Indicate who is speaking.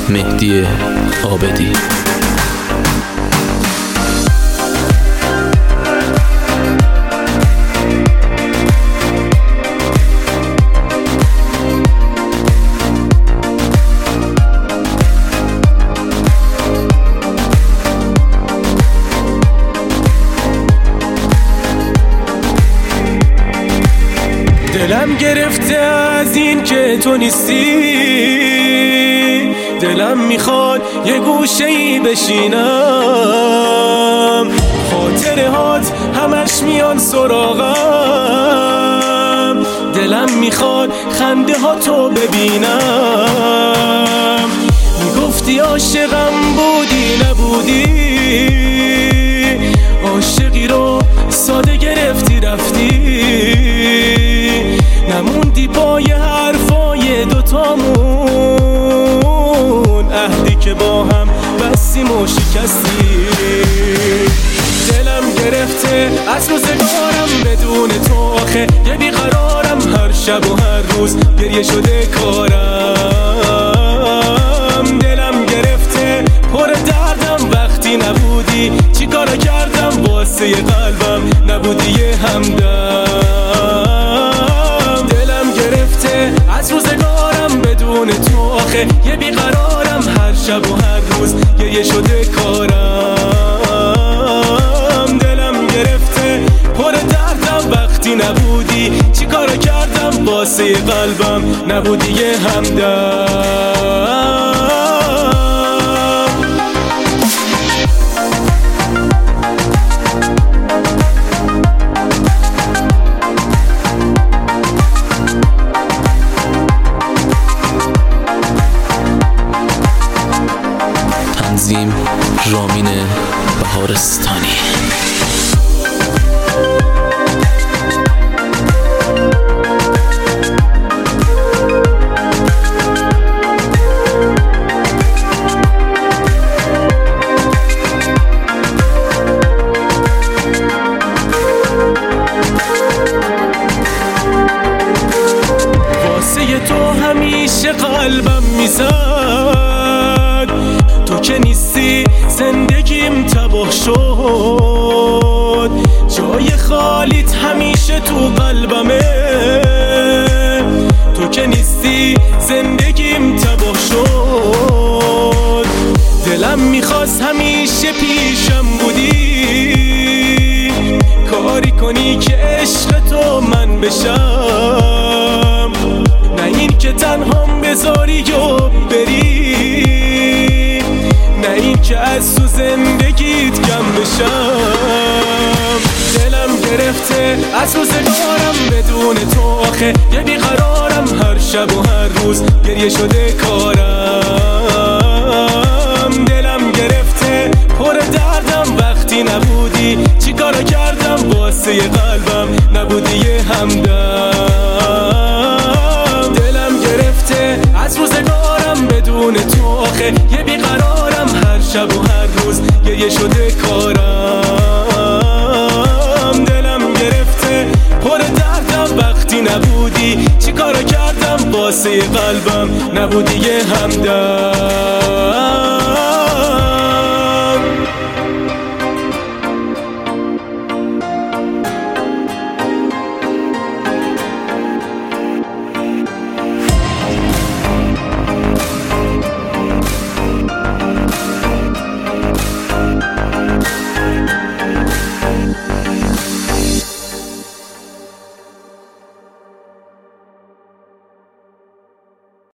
Speaker 1: مهدی عابدی.
Speaker 2: دلم گرفته از این که تو نیستی، دلم میخواد یه گوشه‌ای بشینم، خاطره هات همش میان سراغم، دلم میخواد خنده ها تو ببینم. میگفتی عاشقم بودی نبودی، عاشقی رو ساده گرفتی رفتی، نموندی پای حرفای دوتامون، عهدی که با هم بستیم و شکستی. دلم گرفته از روزگارم بدون تو، آخه یه بیقرارم، هر شب و هر روز گریه شده کارم. دلم گرفته پر دردم، وقتی نبودی چی کارا کردم واسه قلبم، نبودی یه همدم. دلم گرفته از روزگارم بدون تو، آخه یه بیقرارم، هر شب و هر روز گریه شده کارم. دلم گرفته پر دردم، وقتی نبودی چی کارا کردم واسه قلبم، نبودی یه همدم.
Speaker 1: تنظیم رامین بهارستانی.
Speaker 2: واسه تو همیشه قلبم میزد، تو که نیستی زندگیم تباه شد، جای خالیت همیشه تو قلبمه، تو که نیستی زندگیم تباه شد. دلم میخواست همیشه پیشم بودی، کاری کنی که عشق تو من بشم، نه این که تنهام بذاری و بری، نه این که از تو زندگیت کم بشم. دلم گرفته از روزگارم بدون تو، آخه یه بیقرارم، هر شب و هر روز گریه شده کارم. دلم گرفته پر دردم، وقتی نبودی چی کارا کردم واسه قلبم، نبودی یه همدم. دلم گرفته از روزگارم بدون تو، آخه یه بیقرارم، هر شب و هر روز گریه شده کارم. دلم گرفته پر دردم، وقتی نبودی چی کارا کردم واسه قلبم، نبودی یه همدم.